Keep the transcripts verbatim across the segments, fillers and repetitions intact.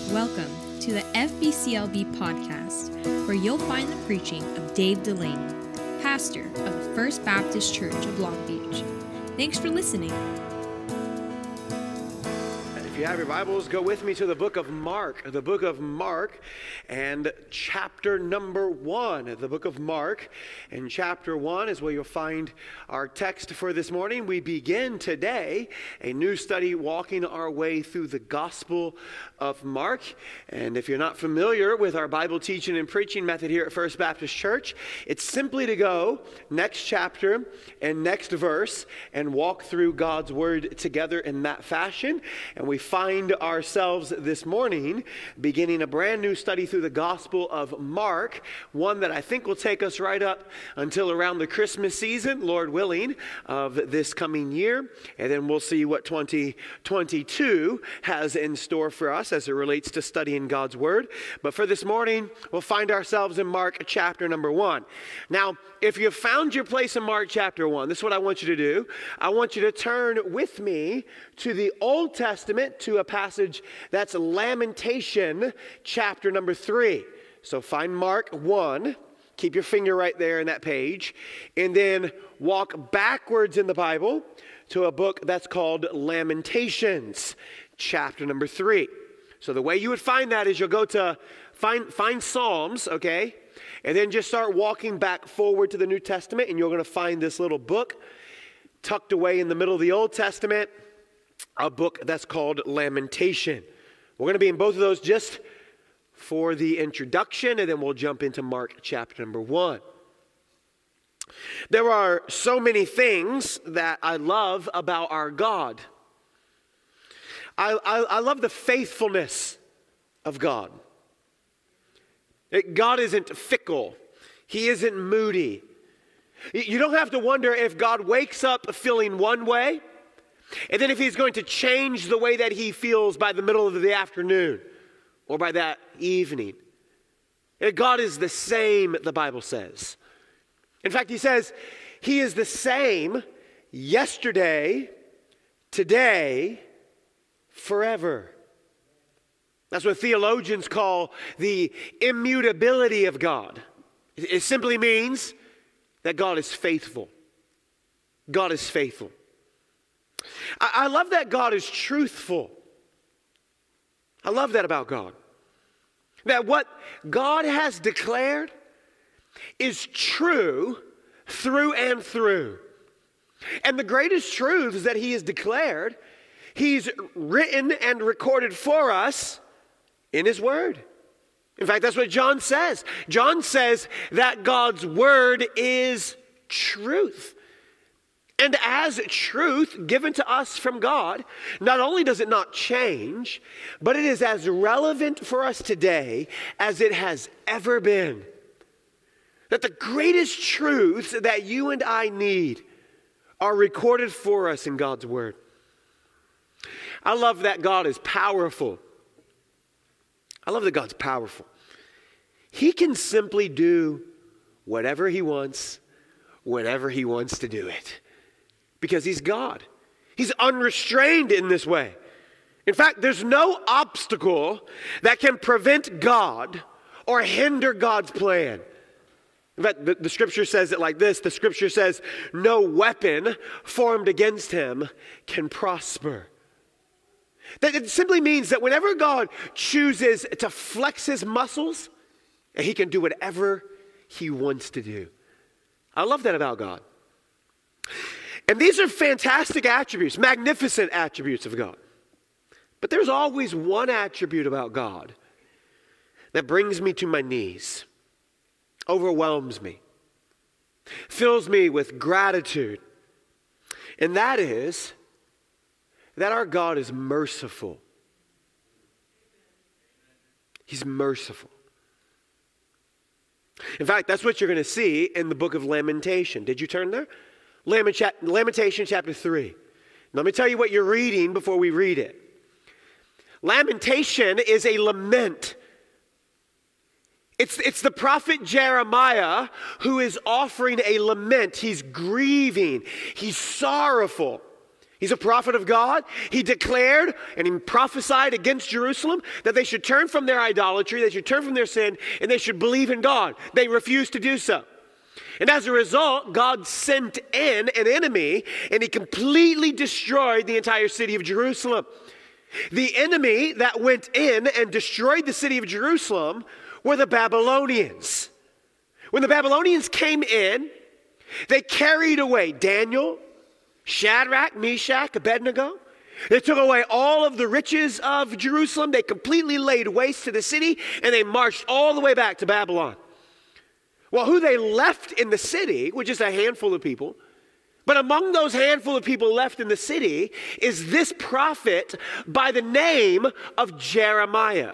Welcome to the F B C L B podcast, where you'll find the preaching of Dave Delaney, pastor of the First Baptist Church of Long Beach. Thanks for listening. If you have your Bibles, go with me to the book of Mark, the book of Mark and chapter number one. The book of Mark and chapter one is where you'll find our text for this morning. We begin today a new study walking our way through the Gospel of Mark. And if you're not familiar with our Bible teaching and preaching method here at First Baptist Church, it's simply to go next chapter and next verse and walk through God's Word together in that fashion. And we find ourselves this morning beginning a brand new study through the Gospel of Mark, one that I think will take us right up until around the Christmas season, Lord willing, of this coming year. And then we'll see what twenty twenty-two has in store for us as it relates to studying God's Word. But for this morning, we'll find ourselves in Mark chapter number one. Now, if you've found your place in Mark chapter one, this is what I want you to do. I want you to turn with me to the Old Testament, to a passage that's Lamentation chapter number three. So find Mark one, keep your finger right there in that page, and then walk backwards in the Bible to a book that's called Lamentations chapter number three. So the way you would find that is you'll go to find, find Psalms, okay? And then just start walking back forward to the New Testament, and you're going to find this little book tucked away in the middle of the Old Testament, a book that's called Lamentation. We're going to be in both of those just for the introduction, and then we'll jump into Mark chapter number one. There are so many things that I love about our God. I, I, I love the faithfulness of God. God isn't fickle. He isn't moody. You don't have to wonder if God wakes up feeling one way, and then if he's going to change the way that he feels by the middle of the afternoon or by that evening. God is the same, the Bible says. In fact, he says he is the same yesterday, today, forever. That's what theologians call the immutability of God. It simply means that God is faithful. God is faithful. I, I love that God is truthful. I love that about God. That what God has declared is true through and through. And the greatest truths that he has declared, he's written and recorded for us in his word. In fact, that's what John says. John says that God's word is truth. And as truth given to us from God, not only does it not change, but it is as relevant for us today as it has ever been. That the greatest truths that you and I need are recorded for us in God's word. I love that God is powerful. I love that God's powerful. He can simply do whatever he wants, whenever he wants to do it. Because he's God. He's unrestrained in this way. In fact, there's no obstacle that can prevent God or hinder God's plan. In fact, the, the scripture says it like this. The scripture says, no weapon formed against him can prosper. That it simply means that whenever God chooses to flex his muscles, he can do whatever he wants to do. I love that about God. And these are fantastic attributes, magnificent attributes of God. But there's always one attribute about God that brings me to my knees, overwhelms me, fills me with gratitude. And that is that our God is merciful. He's merciful. In fact, that's what you're going to see in the book of Lamentation. Did you turn there? Lamentation chapter three. Let me tell you what you're reading before we read it. Lamentation is a lament. It's, it's the prophet Jeremiah who is offering a lament. He's grieving. He's sorrowful. He's a prophet of God. He declared and he prophesied against Jerusalem that they should turn from their idolatry, they should turn from their sin, and they should believe in God. They refused to do so. And as a result, God sent in an enemy, and he completely destroyed the entire city of Jerusalem. The enemy that went in and destroyed the city of Jerusalem were the Babylonians. When the Babylonians came in, they carried away Daniel, Shadrach, Meshach, Abednego. They took away all of the riches of Jerusalem. They completely laid waste to the city, and they marched all the way back to Babylon. Well, who they left in the city was just a handful of people. But among those handful of people left in the city is this prophet by the name of Jeremiah.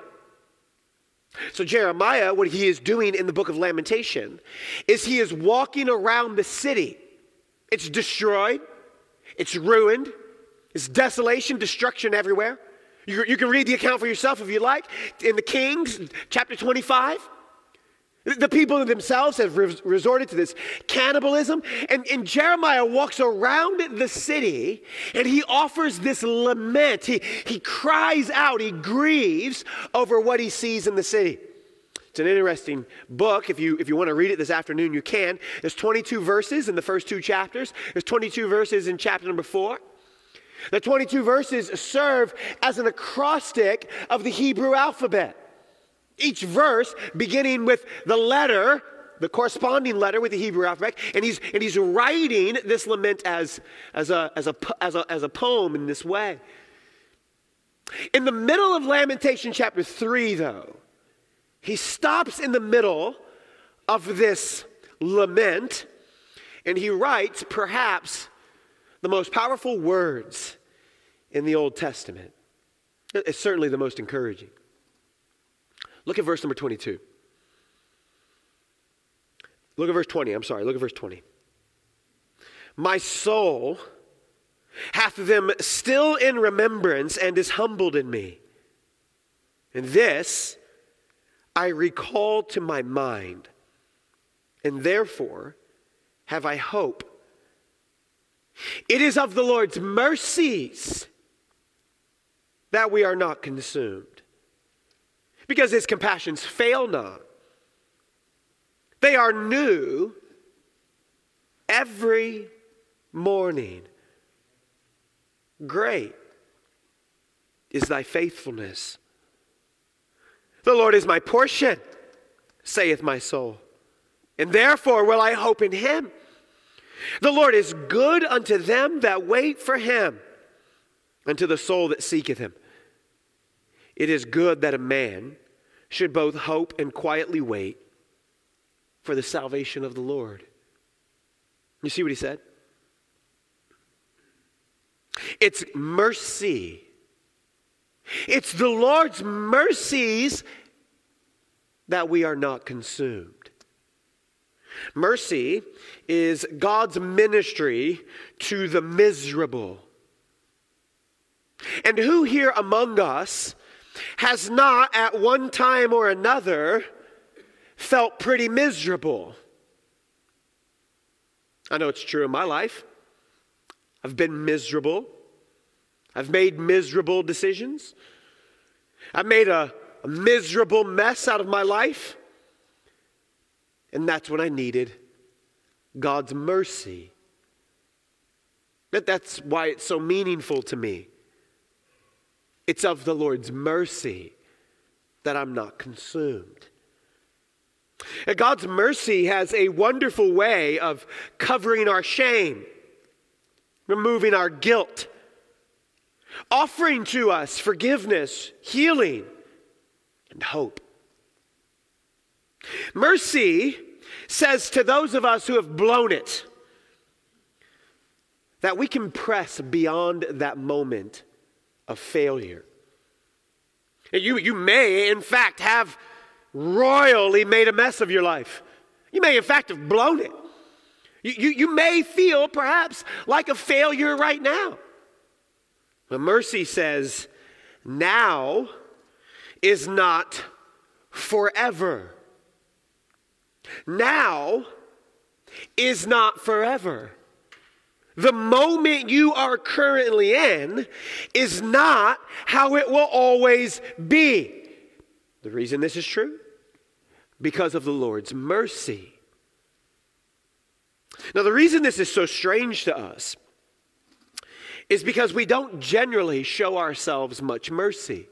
So Jeremiah, what he is doing in the book of Lamentation is he is walking around the city. It's destroyed. It's ruined. It's desolation, destruction everywhere. You, you can read the account for yourself if you like. In the Kings, chapter twenty-five, the people themselves have res- resorted to this cannibalism. And, and Jeremiah walks around the city and he offers this lament. He, he cries out, he grieves over what he sees in the city. It's an interesting book. If you if you want to read it this afternoon, you can. There's twenty-two verses in the first two chapters. There's twenty-two verses in chapter number four. The twenty-two verses serve as an acrostic of the Hebrew alphabet. Each verse beginning with the letter, the corresponding letter with the Hebrew alphabet, and he's and he's writing this lament as as a as a as a as a poem in this way. In the middle of Lamentation chapter three, though, he stops in the middle of this lament and he writes perhaps the most powerful words in the Old Testament. It's certainly the most encouraging. Look at verse number twenty-two. Look at verse twenty. I'm sorry. Look at verse twenty. My soul hath them still in remembrance and is humbled in me. And this I recall to my mind, and therefore have I hope. It is of the Lord's mercies that we are not consumed, because his compassions fail not. They are new every morning. Great is thy faithfulness. The Lord is my portion, saith my soul, and therefore will I hope in him. The Lord is good unto them that wait for him, unto the soul that seeketh him. It is good that a man should both hope and quietly wait for the salvation of the Lord. You see what he said? It's mercy. It's the Lord's mercies that we are not consumed. Mercy is God's ministry to the miserable. And who here among us has not at one time or another felt pretty miserable? I know it's true in my life. I've been miserable. I've made miserable decisions. I've made a, a miserable mess out of my life. And that's when I needed God's mercy. That, that's why it's so meaningful to me. It's of the Lord's mercy that I'm not consumed. And God's mercy has a wonderful way of covering our shame, removing our guilt, offering to us forgiveness, healing, and hope. Mercy says to those of us who have blown it that we can press beyond that moment of failure. And you, you may, in fact, have royally made a mess of your life. You may, in fact, have blown it. You, you, you may feel perhaps like a failure right now. But mercy says, now is not forever. Now is not forever. the moment you are currently in is not how it will always be. The reason this is true? Because of the Lord's mercy. Now, the reason this is so strange to us is because we don't generally show ourselves much mercy.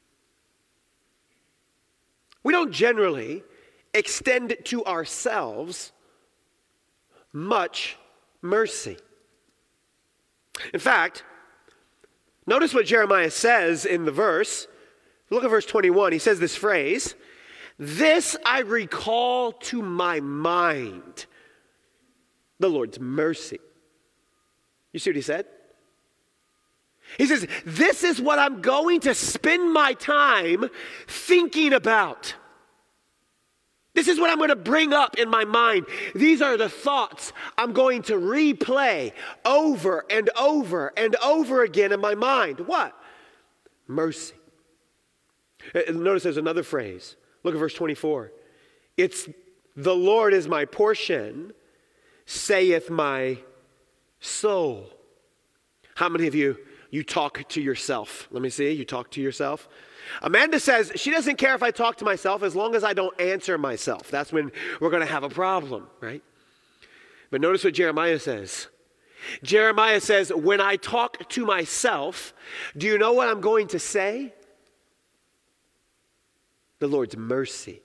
We don't generally extend to ourselves much mercy. In fact, notice what Jeremiah says in the verse. Look at verse twenty-one. He says this phrase, "This I recall to my mind, the Lord's mercy." You see what he said? He says, this is what I'm going to spend my time thinking about. This is what I'm going to bring up in my mind. These are the thoughts I'm going to replay over and over and over again in my mind. What? Mercy. Notice there's another phrase. Look at verse twenty-four. It's the Lord is my portion, saith my soul. How many of you, you talk to yourself? Let me see, you talk to yourself. Amanda says she doesn't care if I talk to myself as long as I don't answer myself. That's when we're going to have a problem, right? But notice what Jeremiah says. Jeremiah says, when I talk to myself, do you know what I'm going to say? The Lord's mercy.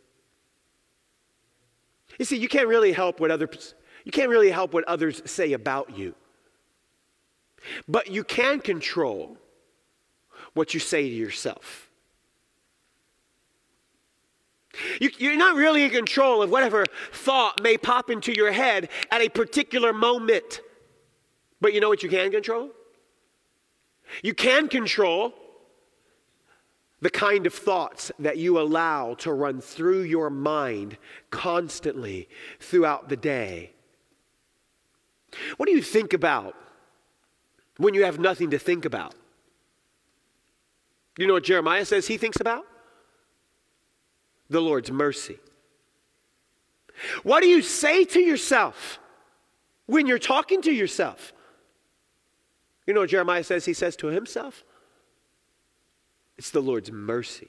You see, you can't really help what others, you can't really help what others say about you. But you can control what you say to yourself. You, you're not really in control of whatever thought may pop into your head at a particular moment. But you know what you can control? You can control the kind of thoughts that you allow to run through your mind constantly throughout the day. What do you think about when you have nothing to think about? You know what Jeremiah says he thinks about? The Lord's mercy. What do you say to yourself when you're talking to yourself? You know what Jeremiah says he says to himself? It's the Lord's mercy.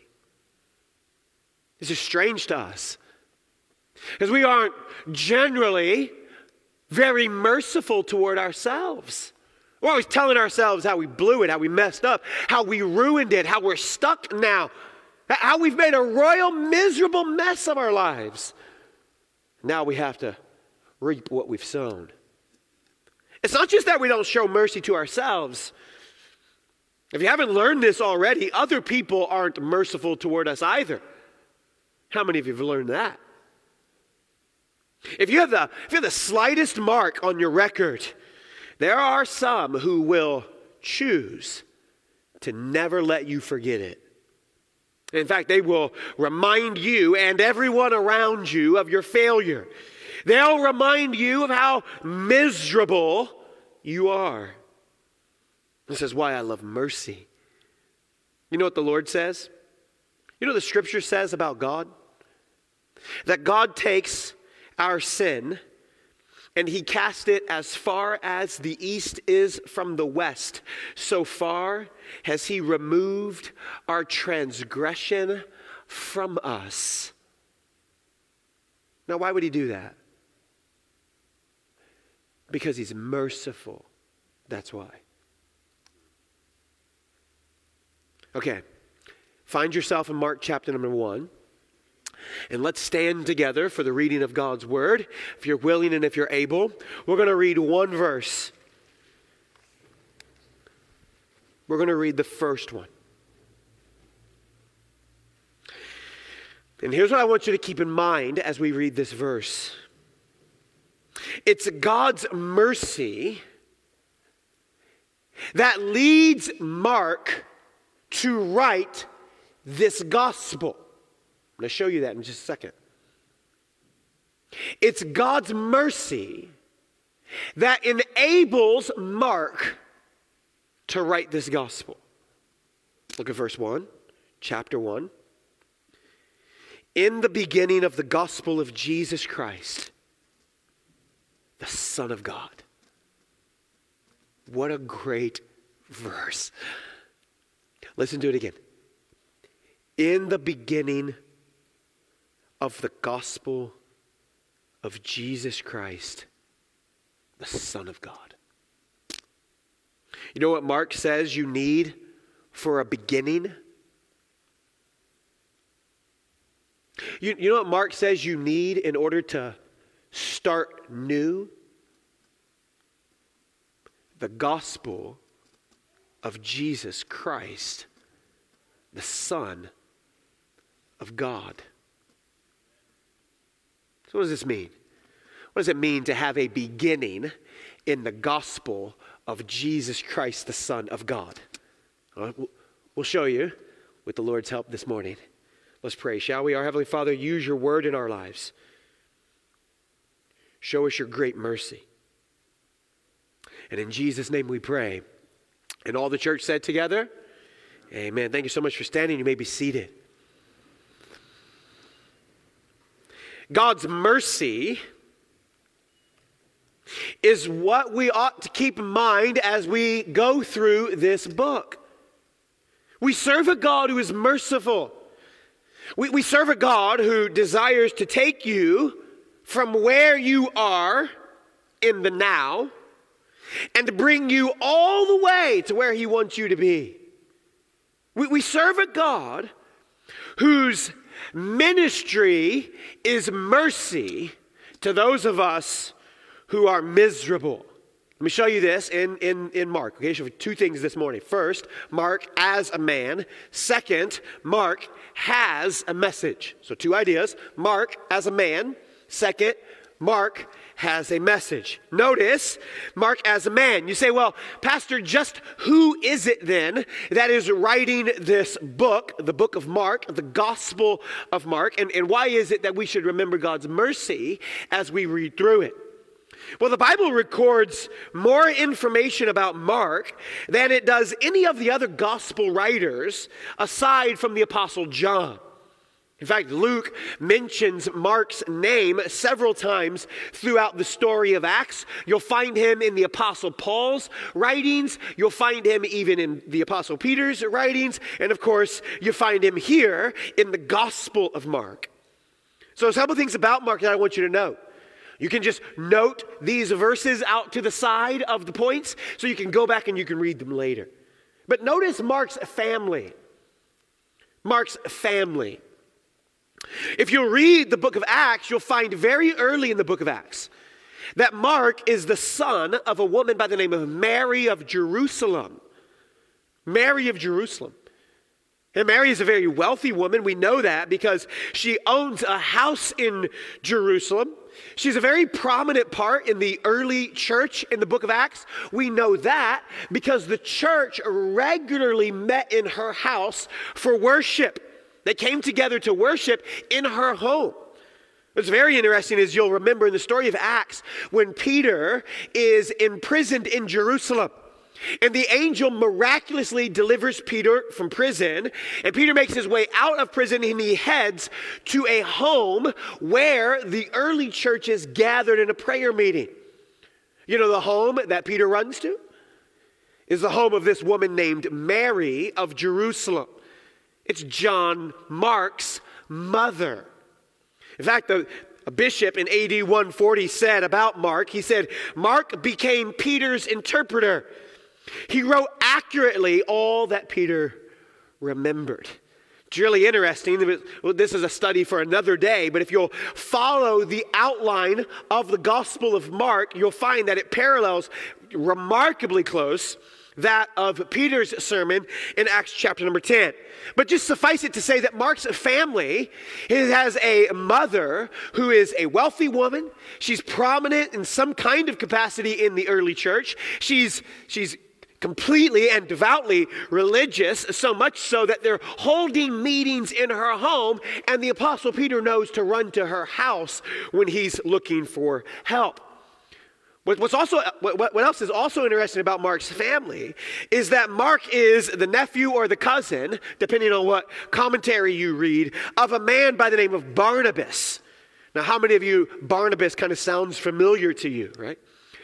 This is strange to us because we aren't generally very merciful toward ourselves. We're always telling ourselves how we blew it, how we messed up, how we ruined it, how we're stuck now, how we've made a royal miserable mess of our lives. Now we have to reap what we've sown. It's not just that we don't show mercy to ourselves. If you haven't learned this already, other people aren't merciful toward us either. How many of you have learned that? If you have the, if you have the slightest mark on your record, there are some who will choose to never let you forget it. In fact, they will remind you and everyone around you of your failure. They'll remind you of how miserable you are. This is why I love mercy. You know what the Lord says? You know what the Scripture says about God? That God takes our sin and He casts it as far as the east is from the west. So far has He removed our transgression from us. Now, why would He do that? Because He's merciful. That's why. Okay, find yourself in Mark chapter number one, and let's stand together for the reading of God's word. If you're willing and if you're able, we're going to read one verse. We're going to read the first one. And here's what I want you to keep in mind as we read this verse. It's God's mercy that leads Mark to write this gospel. I'm going to show you that in just a second. It's God's mercy that enables Mark to write this gospel. Look at verse one, chapter one. In the beginning of the gospel of Jesus Christ, the Son of God. What a great verse. Listen to it again. In the beginning of the gospel of Jesus Christ, the Son of God. You know what Mark says you need for a beginning? You, you know what Mark says you need in order to start new? The gospel of Jesus Christ, the Son of God. So what does this mean? What does it mean to have a beginning in the gospel of Jesus Christ, the Son of God? We'll show you with the Lord's help this morning. Let's pray, shall we? Our Heavenly Father, use your word in our lives. Show us your great mercy. And in Jesus' name we pray. And all the church said together, amen. Thank you so much for standing. You may be seated. God's mercy is what we ought to keep in mind as we go through this book. We serve a God who is merciful. We, we serve a God who desires to take you from where you are in the now and to bring you all the way to where he wants you to be. We, we serve a God whose ministry is mercy to those of us who are miserable. Let me show you this in, in, in Mark. Okay, so two things this morning. First, Mark as a man. Second, Mark has a message. So two ideas. Mark as a man. Second, Mark has a message. Notice, Mark as a man. You say, well, Pastor, just who is it then that is writing this book, the book of Mark, the Gospel of Mark, and, and why is it that we should remember God's mercy as we read through it? Well, the Bible records more information about Mark than it does any of the other gospel writers aside from the Apostle John. In fact, Luke mentions Mark's name several times throughout the story of Acts. You'll find him in the Apostle Paul's writings. You'll find him even in the Apostle Peter's writings. And of course, you find him here in the Gospel of Mark. So there's a couple things about Mark that I want you to know. You can just note these verses out to the side of the points so you can go back and you can read them later. But notice Mark's family. Mark's family. If you read the book of Acts, you'll find very early in the book of Acts that Mark is the son of a woman by the name of Mary of Jerusalem. Mary of Jerusalem. And Mary is a very wealthy woman. We know that because she owns a house in Jerusalem. She's a very prominent part in the early church in the book of Acts. We know that because the church regularly met in her house for worship. They came together to worship in her home. What's very interesting is you'll remember in the story of Acts when Peter is imprisoned in Jerusalem. And the angel miraculously delivers Peter from prison. And Peter makes his way out of prison and he heads to a home where the early churches gathered in a prayer meeting. You know the home that Peter runs to? Is the home of this woman named Mary of Jerusalem. It's John Mark's mother. In fact, the a bishop in A D one forty said about Mark, he said, Mark became Peter's interpreter. He wrote accurately all that Peter remembered. It's really interesting. This is a study for another day, but if you'll follow the outline of the Gospel of Mark, you'll find that it parallels remarkably close that of Peter's sermon in Acts chapter number ten. But just suffice it to say that Mark's family has a mother who is a wealthy woman. She's prominent in some kind of capacity in the early church. She's, she's completely and devoutly religious, so much so that they're holding meetings in her home, and the Apostle Peter knows to run to her house when he's looking for help. What's also, what else is also interesting about Mark's family is that Mark is the nephew or the cousin, depending on what commentary you read, of a man by the name of Barnabas. Now, how many of you, Barnabas kind of sounds familiar to you, right?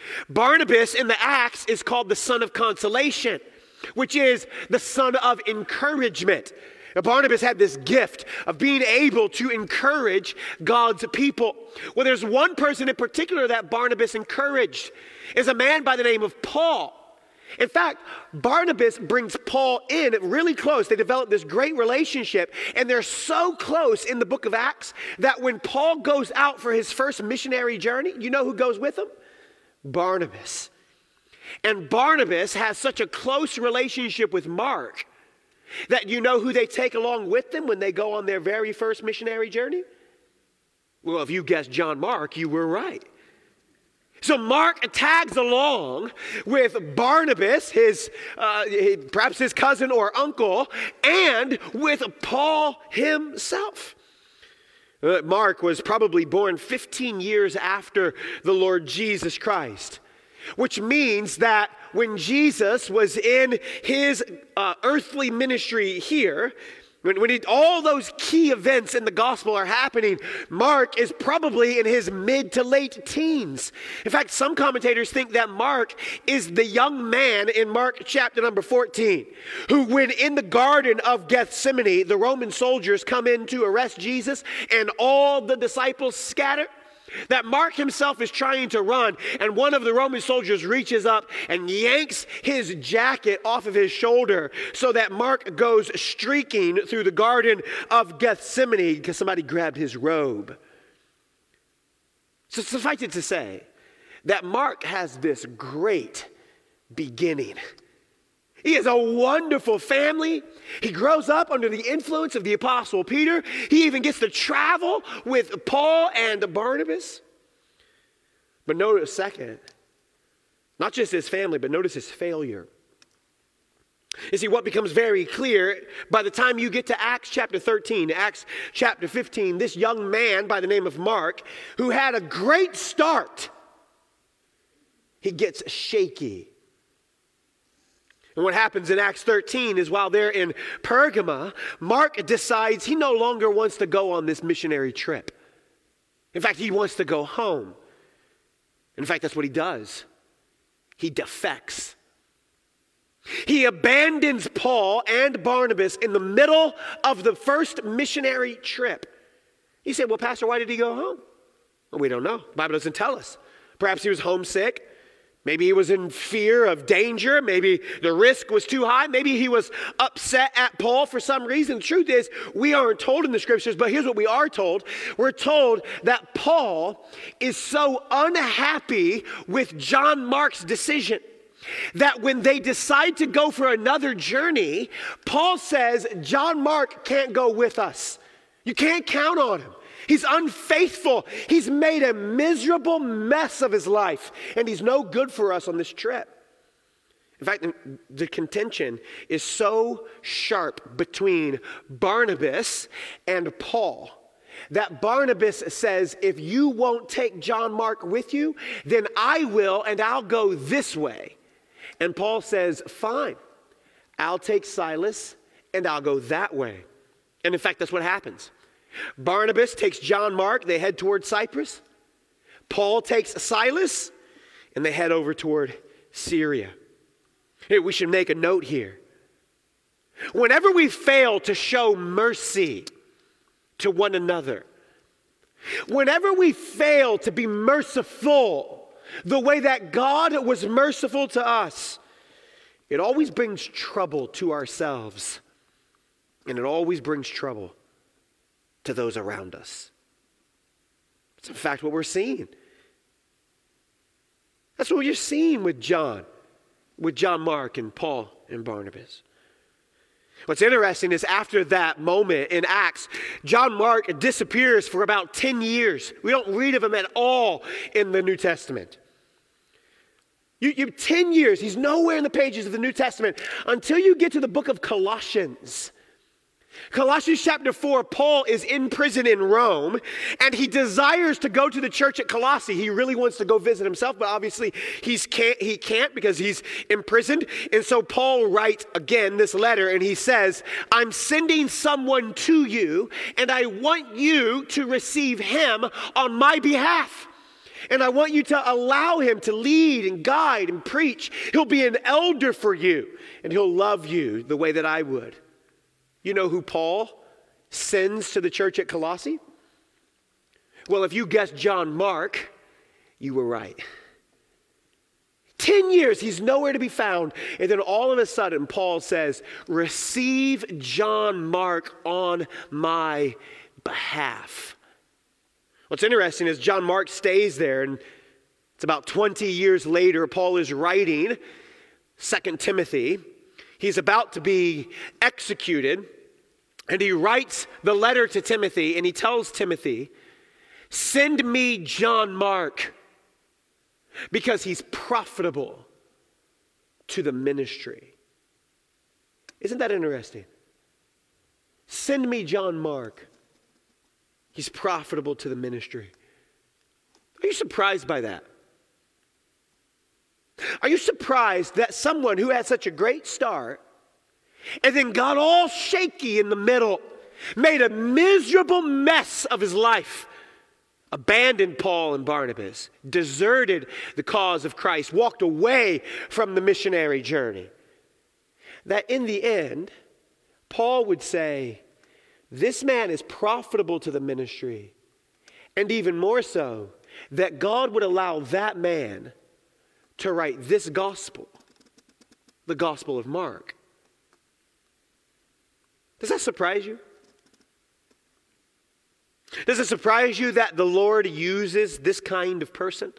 Barnabas in the Acts is called the son of consolation, which is the son of encouragement. Now, Barnabas had this gift of being able to encourage God's people. Well, there's one person in particular that Barnabas encouraged, is a man by the name of Paul. In fact, Barnabas brings Paul in really close. They develop this great relationship, and they're so close in the book of Acts that when Paul goes out for his first missionary journey, you know who goes with him? Barnabas. And Barnabas has such a close relationship with Mark that you know who they take along with them when they go on their very first missionary journey? Well, if you guessed John Mark, you were right. So Mark tags along with Barnabas, his uh, perhaps his cousin or uncle, and with Paul himself. Uh, Mark was probably born fifteen years after the Lord Jesus Christ, which means that when Jesus was in his uh, earthly ministry here, When, when he, all those key events in the gospel are happening, Mark is probably in his mid to late teens. In fact, some commentators think that Mark is the young man in Mark chapter number fourteen, who when in the Garden of Gethsemane, the Roman soldiers come in to arrest Jesus and all the disciples scatter. That Mark himself is trying to run, and one of the Roman soldiers reaches up and yanks his jacket off of his shoulder so that Mark goes streaking through the Garden of Gethsemane because somebody grabbed his robe. So suffice it to say that Mark has this great beginning. He has a wonderful family. He grows up under the influence of the Apostle Peter. He even gets to travel with Paul and Barnabas. But notice second, not just his family, but notice his failure. You see, what becomes very clear by the time you get to Acts chapter thirteen, Acts chapter fifteen, this young man by the name of Mark, who had a great start, he gets shaky. And what happens in Acts thirteen is while they're in Pergama, Mark decides he no longer wants to go on this missionary trip. In fact, he wants to go home. In fact, that's what he does. He defects. He abandons Paul and Barnabas in the middle of the first missionary trip. He said, well, Pastor, why did he go home? Well, we don't know. The Bible doesn't tell us. Perhaps he was homesick. Maybe he was in fear of danger. Maybe the risk was too high. Maybe he was upset at Paul for some reason. The truth is, we aren't told in the scriptures, but here's what we are told. We're told that Paul is so unhappy with John Mark's decision that when they decide to go for another journey, Paul says, John Mark can't go with us. You can't count on him. He's unfaithful. He's made a miserable mess of his life, and he's no good for us on this trip. In fact, the contention is so sharp between Barnabas and Paul that Barnabas says, if you won't take John Mark with you, then I will, and I'll go this way. And Paul says, fine, I'll take Silas, and I'll go that way. And in fact, that's what happens. Barnabas takes John Mark, they head toward Cyprus. Paul takes Silas, and they head over toward Syria. Hey, we should make a note here. Whenever we fail to show mercy to one another, whenever we fail to be merciful the way that God was merciful to us, it always brings trouble to ourselves, and it always brings trouble to those around us. It's in fact what we're seeing. That's what you're seeing with John, with John Mark and Paul and Barnabas. What's interesting is after that moment in Acts, John Mark disappears for about ten years. We don't read of him at all in the New Testament. You, you ten years, he's nowhere in the pages of the New Testament until you get to the book of Colossians. Colossians chapter four, Paul is in prison in Rome, and he desires to go to the church at Colossae. He really wants to go visit himself, but obviously he's can't, he can't because he's imprisoned. And so Paul writes again this letter, and he says, I'm sending someone to you, and I want you to receive him on my behalf. And I want you to allow him to lead and guide and preach. He'll be an elder for you, and he'll love you the way that I would. You know who Paul sends to the church at Colossae? Well, if you guessed John Mark, you were right. Ten years, he's nowhere to be found. And then all of a sudden, Paul says, receive John Mark on my behalf. What's interesting is John Mark stays there, and it's about twenty years later, Paul is writing Second Timothy. He's about to be executed, and he writes the letter to Timothy, and he tells Timothy, send me John Mark, because he's profitable to the ministry. Isn't that interesting? Send me John Mark. He's profitable to the ministry. Are you surprised by that? Are you surprised that someone who had such a great start and then got all shaky in the middle, made a miserable mess of his life, abandoned Paul and Barnabas, deserted the cause of Christ, walked away from the missionary journey, that in the end, Paul would say, this man is profitable to the ministry, and even more so, that God would allow that man to write this gospel, the Gospel of Mark. Does that surprise you? Does it surprise you that the Lord uses this kind of person?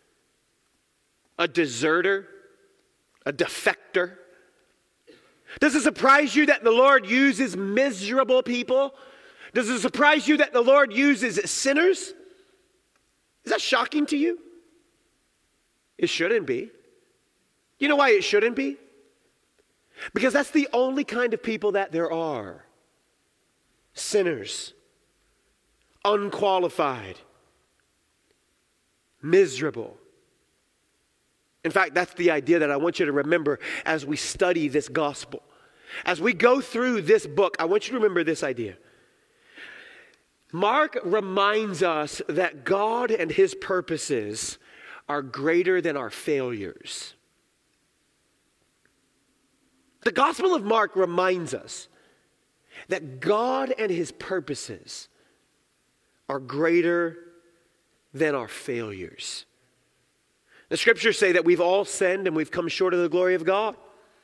A deserter, a defector? Does it surprise you that the Lord uses miserable people? Does it surprise you that the Lord uses sinners? Is that shocking to you? It shouldn't be. You know why it shouldn't be? Because that's the only kind of people that there are. Sinners. Unqualified. Miserable. In fact, that's the idea that I want you to remember as we study this gospel. As we go through this book, I want you to remember this idea. Mark reminds us that God and his purposes are greater than our failures. The Gospel of Mark reminds us that God and his purposes are greater than our failures. The scriptures say that we've all sinned and we've come short of the glory of God.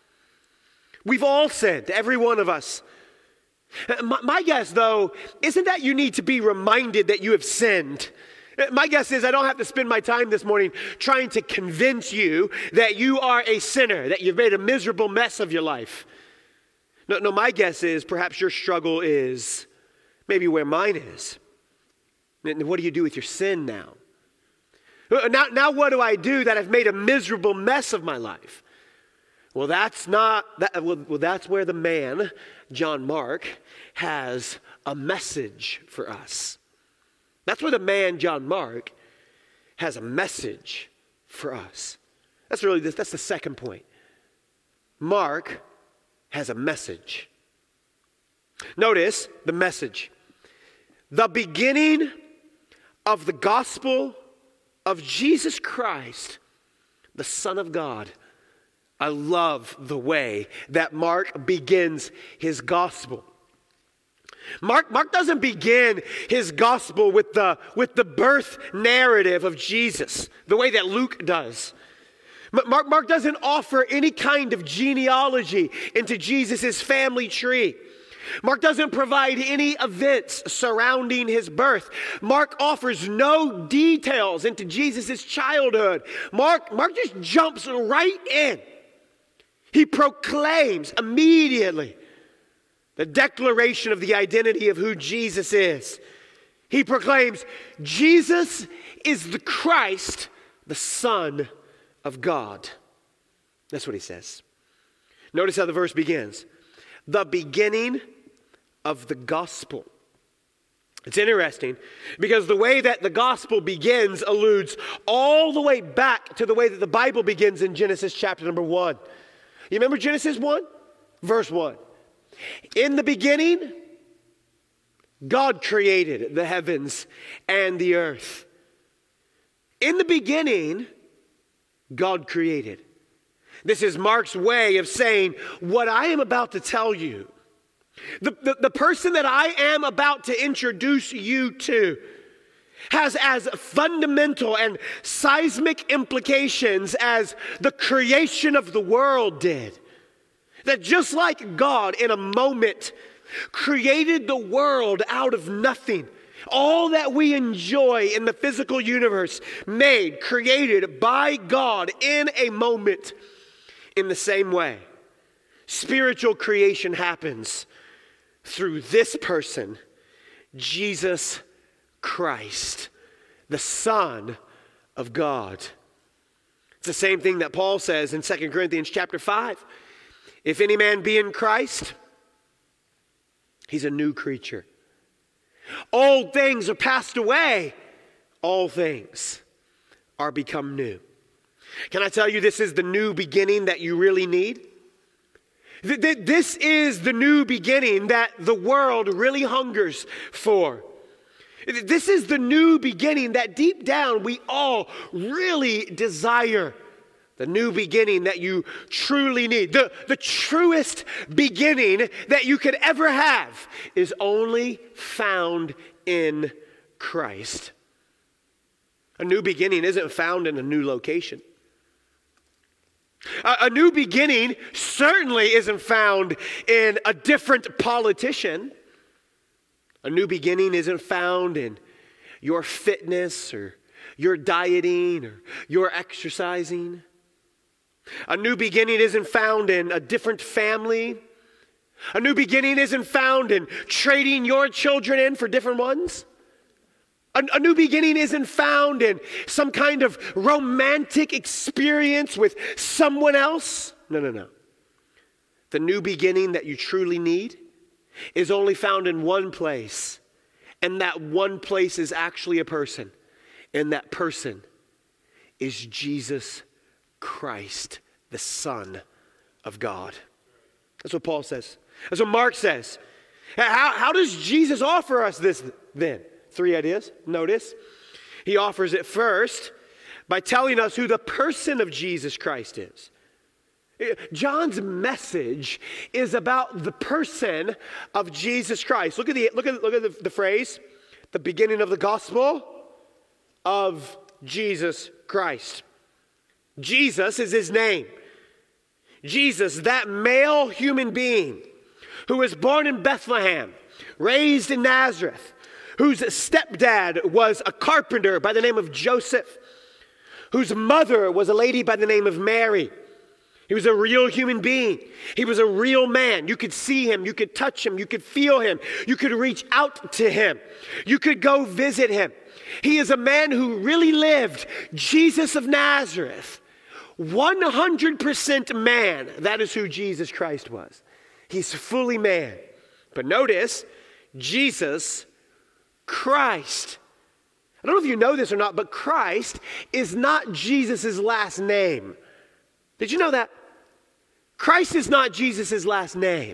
We've all sinned, every one of us. My, my guess, though, isn't that you need to be reminded that you have sinned. My guess is I don't have to spend my time this morning trying to convince you that you are a sinner, that you've made a miserable mess of your life. No, no, my guess is perhaps your struggle is maybe where mine is. And what do you do with your sin now? Now, now what do I do that I've made a miserable mess of my life? Well, that's not, that, well, well, that's where the man, John Mark, has a message for us. That's where the man, John Mark, has a message for us. That's really, that's the second point. Mark has a message. Notice the message. The beginning of the gospel of Jesus Christ, the Son of God. I love the way that Mark begins his gospel. Mark, Mark doesn't begin his gospel with the, with the birth narrative of Jesus, the way that Luke does. Mark, Mark doesn't offer any kind of genealogy into Jesus' family tree. Mark doesn't provide any events surrounding his birth. Mark offers no details into Jesus' childhood. Mark, Mark just jumps right in. He proclaims immediately the declaration of the identity of who Jesus is. He proclaims, Jesus is the Christ, the Son of God. That's what he says. Notice how the verse begins. The beginning of the gospel. It's interesting because the way that the gospel begins alludes all the way back to the way that the Bible begins in Genesis chapter number one. You remember Genesis one? Verse one. In the beginning, God created the heavens and the earth. In the beginning, God created. This is Mark's way of saying what I am about to tell you. The, the, the person that I am about to introduce you to has as fundamental and seismic implications as the creation of the world did. That just like God in a moment created the world out of nothing, all that we enjoy in the physical universe made, created by God in a moment. In the same way, spiritual creation happens through this person, Jesus Christ, the Son of God. It's the same thing that Paul says in Second Corinthians chapter five. If any man be in Christ, he's a new creature. Old things are passed away. All things are become new. Can I tell you this is the new beginning that you really need? This is the new beginning that the world really hungers for. This is the new beginning that deep down we all really desire. The new beginning that you truly need. The, the truest beginning that you could ever have is only found in Christ. A new beginning isn't found in a new location. A, a new beginning certainly isn't found in a different politician. A new beginning isn't found in your fitness or your dieting or your exercising. A new beginning isn't found in a different family. A new beginning isn't found in trading your children in for different ones. A, a new beginning isn't found in some kind of romantic experience with someone else. No, no, no. The new beginning that you truly need is only found in one place. And that one place is actually a person. And that person is Jesus Christ, the Son of God. That's what Paul says. That's what Mark says. How, how does Jesus offer us this then? Three ideas. Notice. He offers it first by telling us who the person of Jesus Christ is. John's message is about the person of Jesus Christ. Look at the look at look at the, the phrase, the beginning of the gospel of Jesus Christ. Jesus is his name. Jesus, that male human being who was born in Bethlehem, raised in Nazareth, whose stepdad was a carpenter by the name of Joseph, whose mother was a lady by the name of Mary. He was a real human being. He was a real man. You could see him. You could touch him. You could feel him. You could reach out to him. You could go visit him. He is a man who really lived. Jesus of Nazareth. one hundred percent man. That is who Jesus Christ was. He's fully man. But notice, Jesus Christ. I don't know if you know this or not, but Christ is not Jesus' last name. Did you know that? Christ is not Jesus' last name.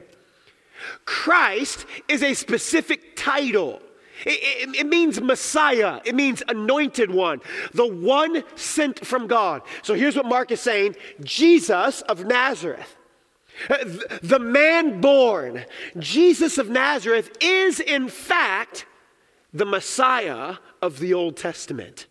Christ is a specific title. It, it, it means Messiah. It means anointed one. The one sent from God. So here's what Mark is saying. Jesus of Nazareth. The man born, Jesus of Nazareth, is in fact the Messiah of the Old Testament.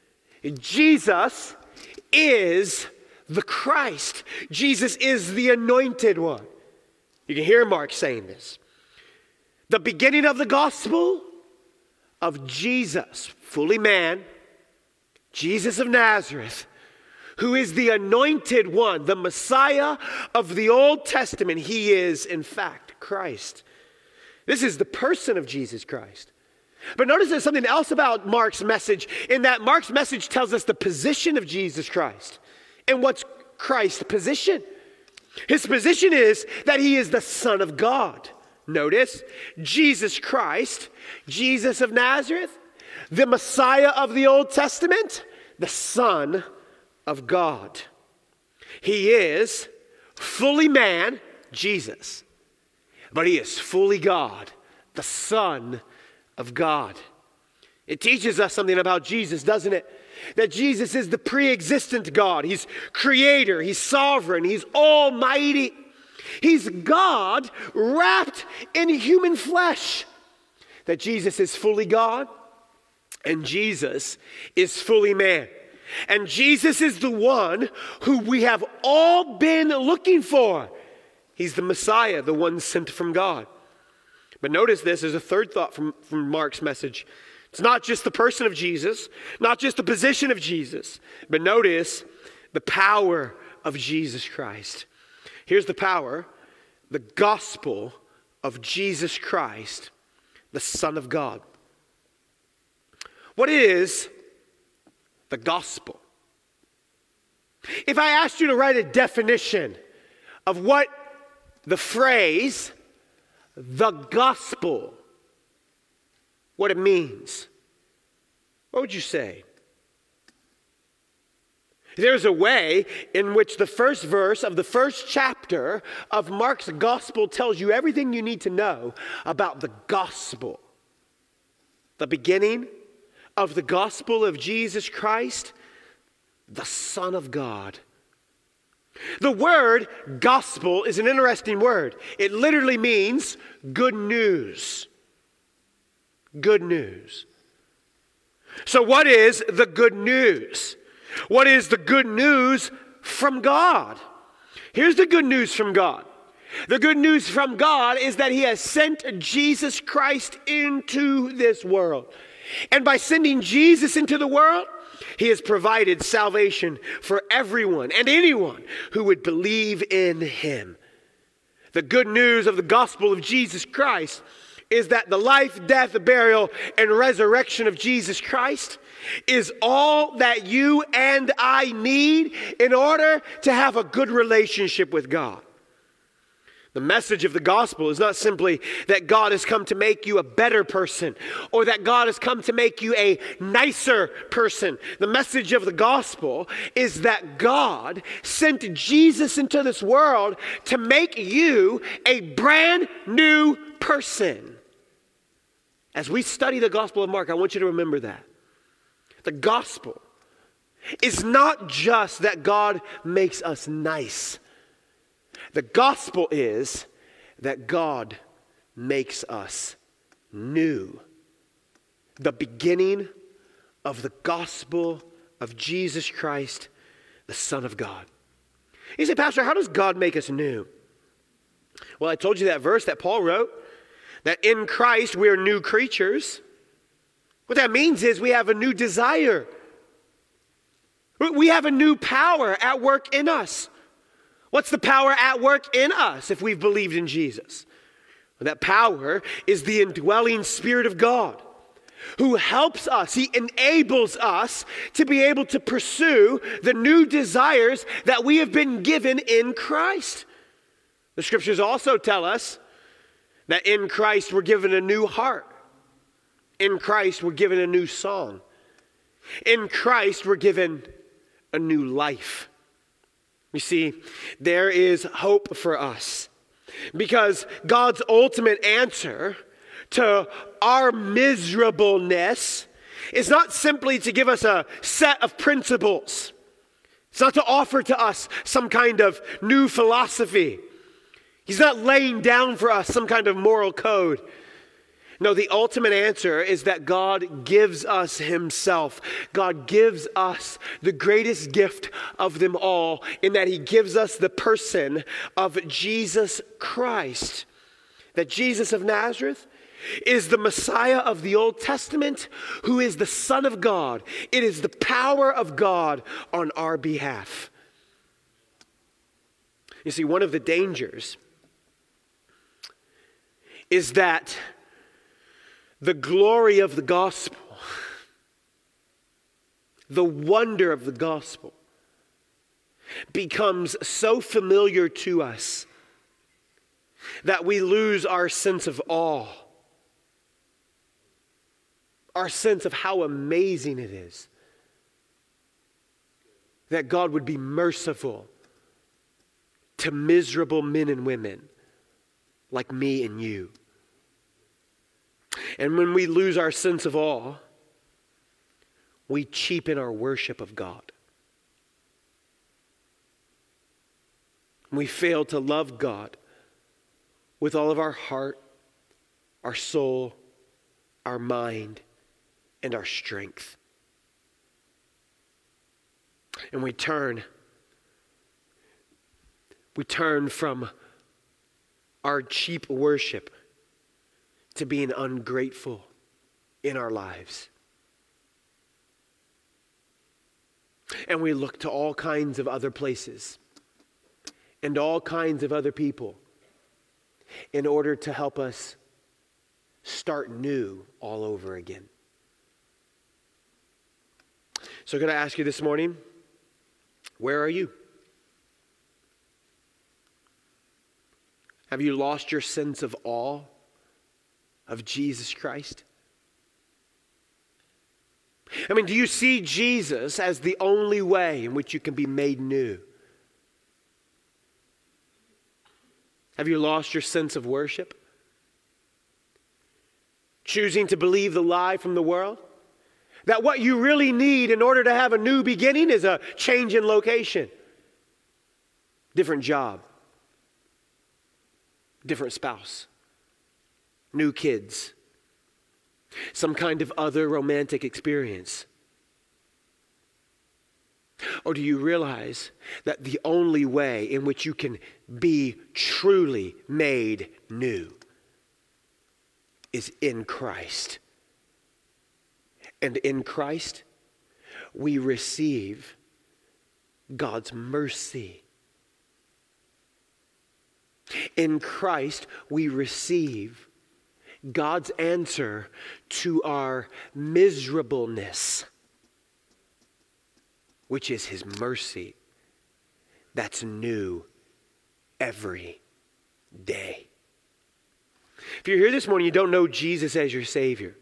Jesus is the Christ. Jesus is the anointed one. You can hear Mark saying this. The beginning of the gospel of Jesus, fully man, Jesus of Nazareth, who is the anointed one, the Messiah of the Old Testament. He is, in fact, Christ. This is the person of Jesus Christ. But notice there's something else about Mark's message, in that Mark's message tells us the position of Jesus Christ. And what's Christ's position? His position is that he is the Son of God. Notice, Jesus Christ, Jesus of Nazareth, the Messiah of the Old Testament, the Son of God. He is fully man, Jesus, but he is fully God, the Son of God. It teaches us something about Jesus, doesn't it? that Jesus is the pre-existent God. He's creator, he's sovereign, he's almighty. He's God wrapped in human flesh. That Jesus is fully God and Jesus is fully man. And Jesus is the one who we have all been looking for. He's the Messiah, the one sent from God. But notice this, there's a third thought from, from Mark's message. It's not just the person of Jesus, not just the position of Jesus, but notice the power of Jesus Christ. Here's the power, the gospel of Jesus Christ, the Son of God. What is the gospel? If I asked you to write a definition of what the phrase, the gospel, what it means, what would you say? There's a way in which the first verse of the first chapter of Mark's gospel tells you everything you need to know about the gospel. The beginning of the gospel of Jesus Christ, the Son of God. The word gospel is an interesting word. It literally means good news. Good news. So what is the good news? What is the good news from God? Here's the good news from God. The good news from God is that He has sent Jesus Christ into this world. And by sending Jesus into the world, He has provided salvation for everyone and anyone who would believe in Him. The good news of the gospel of Jesus Christ is that the life, death, burial, and resurrection of Jesus Christ is all that you and I need in order to have a good relationship with God. The message of the gospel is not simply that God has come to make you a better person or that God has come to make you a nicer person. The message of the gospel is that God sent Jesus into this world to make you a brand new person. As we study the Gospel of Mark, I want you to remember that. The gospel is not just that God makes us nice. The gospel is that God makes us new. The beginning of the gospel of Jesus Christ, the Son of God. You say, Pastor, how does God make us new? Well, I told you that verse that Paul wrote, that in Christ we are new creatures. What that means is we have a new desire. We have a new power at work in us. What's the power at work in us if we've believed in Jesus? Well, that power is the indwelling Spirit of God who helps us. He enables us to be able to pursue the new desires that we have been given in Christ. The scriptures also tell us that in Christ we're given a new heart. In Christ we're given a new song. In Christ we're given a new life. You see, there is hope for us because God's ultimate answer to our miserableness is not simply to give us a set of principles. It's not to offer to us some kind of new philosophy. He's not laying down for us some kind of moral code. No, the ultimate answer is that God gives us Himself. God gives us the greatest gift of them all in that He gives us the person of Jesus Christ. That Jesus of Nazareth is the Messiah of the Old Testament who is the Son of God. It is the power of God on our behalf. You see, one of the dangers is that the glory of the gospel, the wonder of the gospel, becomes so familiar to us that we lose our sense of awe, our sense of how amazing it is that God would be merciful to miserable men and women like me and you. And when we lose our sense of awe, we cheapen our worship of God. We fail to love God with all of our heart, our soul, our mind, and our strength. And we turn, we turn from our cheap worship to being ungrateful in our lives. And we look to all kinds of other places and all kinds of other people in order to help us start new all over again. So I'm going to ask you this morning, where are you? Have you lost your sense of awe of Jesus Christ? I mean, do you see Jesus as the only way in which you can be made new? Have you lost your sense of worship? Choosing to believe the lie from the world? That what you really need in order to have a new beginning is a change in location. Different job. Different spouse. New kids. Some kind of other romantic experience. Or do you realize that the only way in which you can be truly made new is in Christ? And in Christ, we receive God's mercy. In Christ, we receive God's answer to our miserableness, which is His mercy that's new every day. If you're here this morning, you don't know Jesus as your Savior.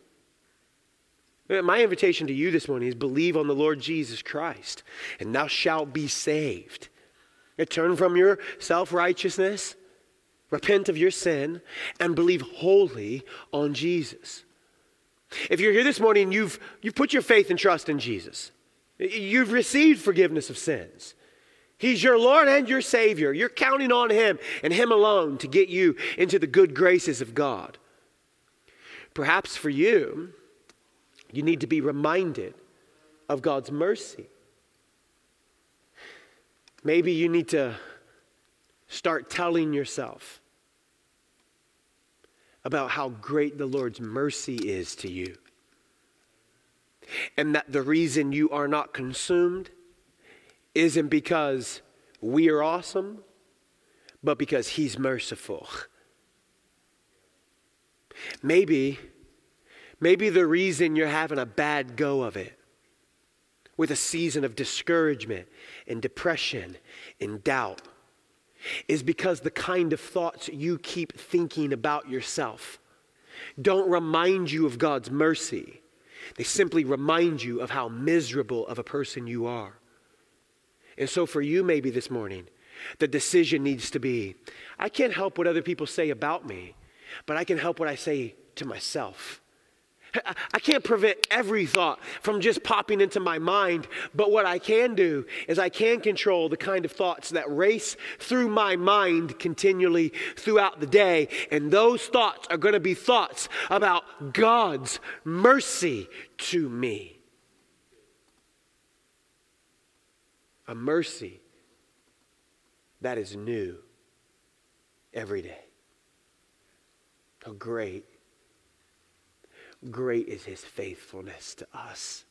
My invitation to you this morning is believe on the Lord Jesus Christ, and thou shalt be saved. Turn from your self-righteousness, repent of your sin, and believe wholly on Jesus. If you're here this morning, you've, you've put your faith and trust in Jesus. You've received forgiveness of sins. He's your Lord and your Savior. You're counting on Him and Him alone to get you into the good graces of God. Perhaps for you, you need to be reminded of God's mercy. Maybe you need to start telling yourself about how great the Lord's mercy is to you. And that the reason you are not consumed isn't because we are awesome, but because He's merciful. Maybe, maybe the reason you're having a bad go of it, with a season of discouragement and depression and doubt, is because the kind of thoughts you keep thinking about yourself don't remind you of God's mercy. They simply remind you of how miserable of a person you are. And so for you maybe this morning, the decision needs to be, I can't help what other people say about me, but I can help what I say to myself. I can't prevent every thought from just popping into my mind, but what I can do is I can control the kind of thoughts that race through my mind continually throughout the day. And those thoughts are going to be thoughts about God's mercy to me. A mercy that is new every day. How great Great is His faithfulness to us.